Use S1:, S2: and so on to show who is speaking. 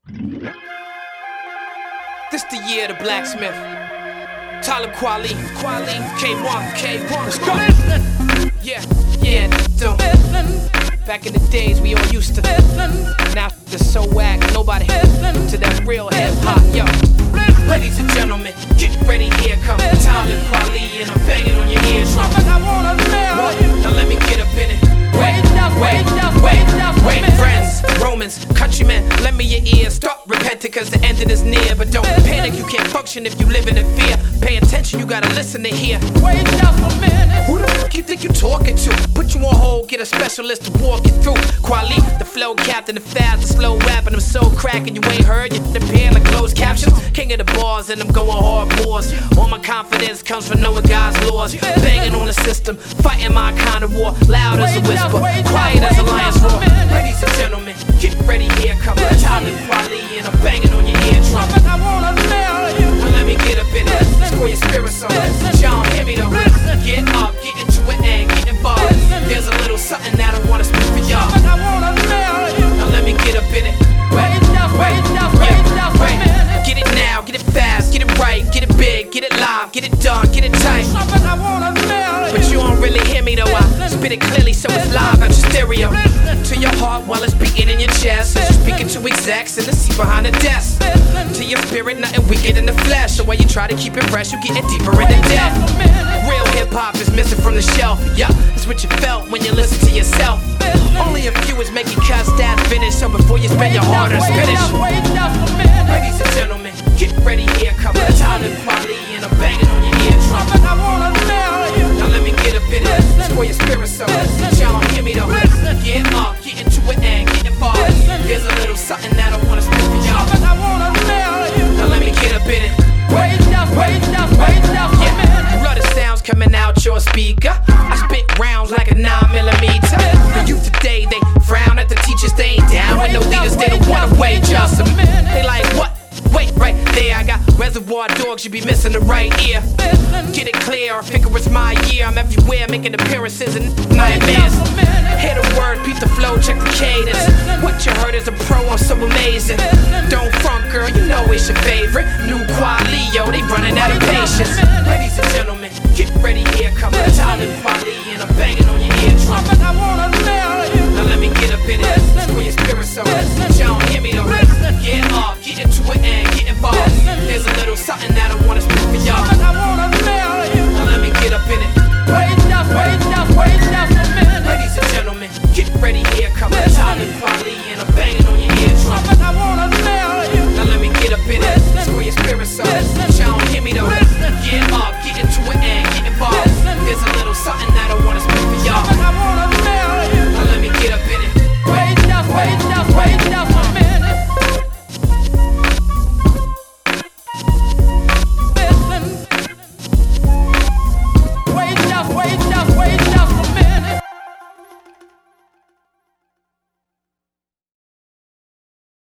S1: This the year of the blacksmith. Talib Kweli, K1, let's go. Yeah, don't. Back in the days we all used to. Now it's so whack, nobody to that real hip hop, yo. Ladies and gentlemen, get ready, here comes Talib Kweli, and I'm banging on your eardrum. Now let me get up in it. Wait, friends, Romans, countrymen, lend me your ears. Start repenting cause the ending is near. But don't panic, you can't function if you living in fear. Pay attention, you gotta listen to hear.
S2: Wait just a minute.
S1: Who the fuck you think you talking to? Put you on hold, get a specialist to walk you through. Kweli, the flow captain, the fast, the slow rapping. I'm so cracking, you ain't heard. You depend like closed captions. King of the bars, and I'm going hard boars. All my confidence comes from knowing God's laws. Banging on the system, fighting my kind of war. Loud as a whisper, quiet as a lion's roar. Ladies and gentlemen, get ready, here comes Talib Kweli, and I'm banging on your eardrum.
S2: I wanna tell you.
S1: Now let me get up in it, score your spirit song. Y'all hear me though? Get up, get into it and get involved. There's a little something that I wanna speak for y'all.
S2: I wanna tell you.
S1: Now let me get up in it. Wait. Get it now, get it fast, get it right, get it big, get it live, get it done, get it tight.
S2: I wanna tell you.
S1: But you don't really hear me though, I spit it clearly so it's live at your stereo. To your heart while it's beating in your chest. As you're speaking to execs in the seat behind the desk. To your spirit, nothing weaker than the flesh. So while you try to keep it fresh, you getting deeper into depth. Real hip hop is missing from the shelf. Yeah, it's what you felt when you listen to yourself. Only a few is making cuts that finish. So before you spend your hard-earned spinach. Ladies and gentlemen, get ready, here comes Talib Kweli, and I'm banging on your eardrum.
S2: I wanna tell you.
S1: Now let me get up in it, score your spirit so y'all hear me though. Get up, get into it and get involved. There's a little something that I wanna speak for y'all.
S2: I wanna tell you.
S1: Now let me get up in it.
S2: Wait just a minute.
S1: Blood of sounds coming out your speaker. I spit rounds like a 9mm. The youth today, they frown at the teachers, they ain't down with no leaders, they don't wanna wait just a minute. They like, what? Wait, right there, I got Reservoir Dogs, you be missing the right ear. Get it clear, I figure it's my year. I'm everywhere, making appearances and nightmares. Hear the word, beat the flow, check the cadence. What you heard is a pro, I'm so amazing. Don't front, girl, you know it's your favorite. New Kweli, yo, they running out of patience. Ladies and gentlemen, get ready, here comes Talib Kweli, and I'm banging on your eardrum.
S2: I wanna tell you.
S1: Now let me get up in it, score your spirit so y'all hear me though.